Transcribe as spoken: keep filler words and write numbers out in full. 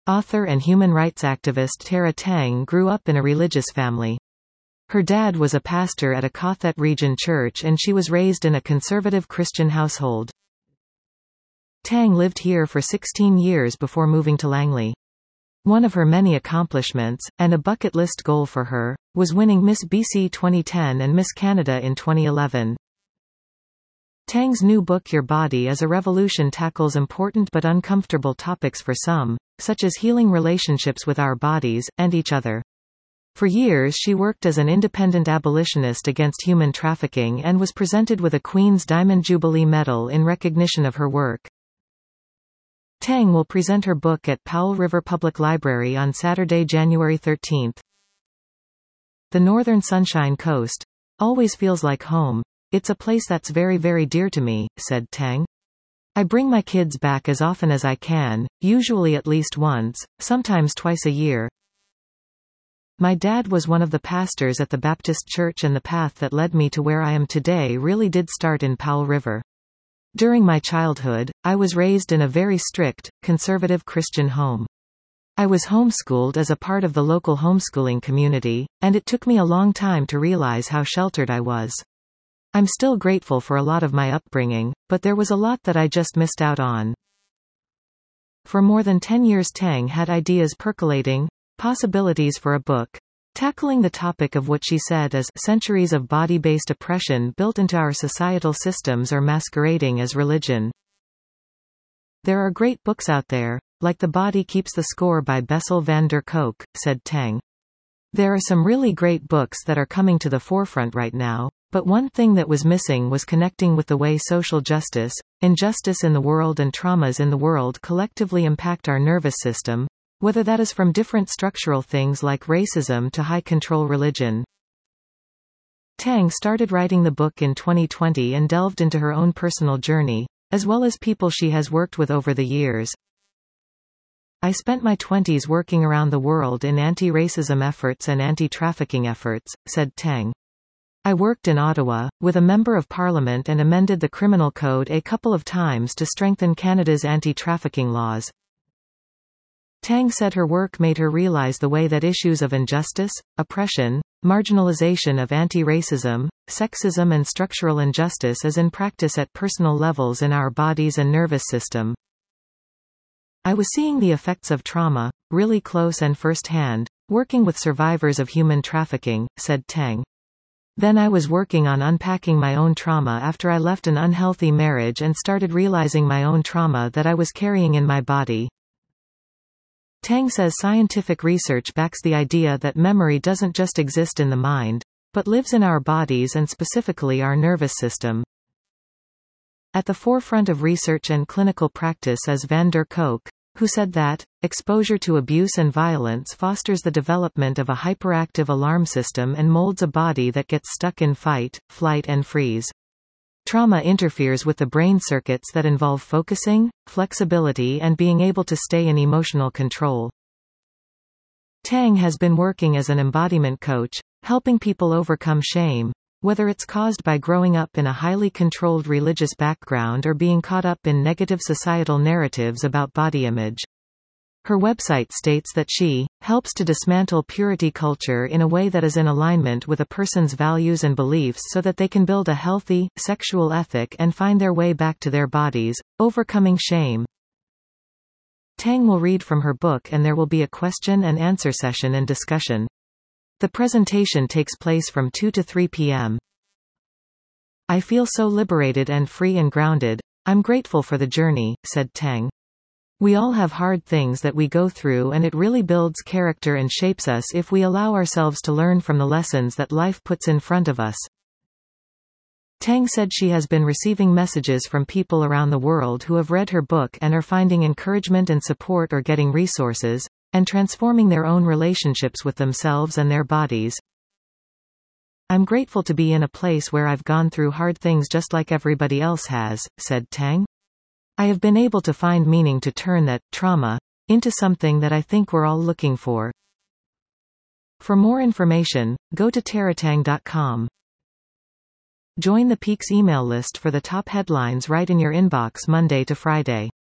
Author and human rights activist Tara Tang grew up in a religious family. Her dad was a pastor at a Kathet region church and she was raised in a conservative Christian household. Tang lived here for sixteen years before moving to Langley. One of her many accomplishments, and a bucket list goal for her, was winning Miss B C twenty ten and Miss Canada in twenty eleven. Tang's new book Your Body is a Revolution tackles important but uncomfortable topics for some, such as healing relationships with our bodies, and each other. For years she worked as an independent abolitionist against human trafficking and was presented with a Queen's Diamond Jubilee Medal in recognition of her work. Tang will present her book at Powell River Public Library on Saturday, January thirteenth. The Northern Sunshine Coast always feels like home. It's a place that's very very dear to me, said Tang. I bring my kids back as often as I can, usually at least once, sometimes twice a year. My dad was one of the pastors at the Baptist Church and the path that led me to where I am today really did start in Powell River. During my childhood, I was raised in a very strict, conservative Christian home. I was homeschooled as a part of the local homeschooling community, and it took me a long time to realize how sheltered I was. I'm still grateful for a lot of my upbringing, but there was a lot that I just missed out on. For more than ten years Tang had ideas percolating, possibilities for a book, tackling the topic of what she said as centuries of body-based oppression built into our societal systems or masquerading as religion. There are great books out there, like The Body Keeps the Score by Bessel van der Kolk, said Tang. There are some really great books that are coming to the forefront right now, but one thing that was missing was connecting with the way social justice, injustice in the world and traumas in the world collectively impact our nervous system, whether that is from different structural things like racism to high-control religion. Tang started writing the book in twenty twenty and delved into her own personal journey, as well as people she has worked with over the years. I spent my twenties working around the world in anti-racism efforts and anti-trafficking efforts, said Tang. I worked in Ottawa, with a Member of Parliament and amended the Criminal Code a couple of times to strengthen Canada's anti-trafficking laws. Tang said her work made her realize the way that issues of injustice, oppression, marginalization of anti-racism, sexism and structural injustice is in practice at personal levels in our bodies and nervous system. I was seeing the effects of trauma, really close and first-hand, working with survivors of human trafficking, said Tang. Then I was working on unpacking my own trauma after I left an unhealthy marriage and started realizing my own trauma that I was carrying in my body. Tang says scientific research backs the idea that memory doesn't just exist in the mind, but lives in our bodies and specifically our nervous system. At the forefront of research and clinical practice is Van der Kolk, who said that exposure to abuse and violence fosters the development of a hyperactive alarm system and molds a body that gets stuck in fight, flight and freeze. Trauma interferes with the brain circuits that involve focusing, flexibility and being able to stay in emotional control. Tang has been working as an embodiment coach, helping people overcome shame, whether it's caused by growing up in a highly controlled religious background or being caught up in negative societal narratives about body image. Her website states that she helps to dismantle purity culture in a way that is in alignment with a person's values and beliefs so that they can build a healthy, sexual ethic and find their way back to their bodies, overcoming shame. Tang will read from her book and there will be a question and answer session and discussion. The presentation takes place from two to three p m I feel so liberated and free and grounded. I'm grateful for the journey, said Tang. We all have hard things that we go through and it really builds character and shapes us if we allow ourselves to learn from the lessons that life puts in front of us. Tang said she has been receiving messages from people around the world who have read her book and are finding encouragement and support or getting resources, and transforming their own relationships with themselves and their bodies. I'm grateful to be in a place where I've gone through hard things just like everybody else has, said Tang. I have been able to find meaning to turn that trauma into something that I think we're all looking for. For more information, go to tara tang dot com. Join the Peaks email list for the top headlines right in your inbox Monday to Friday.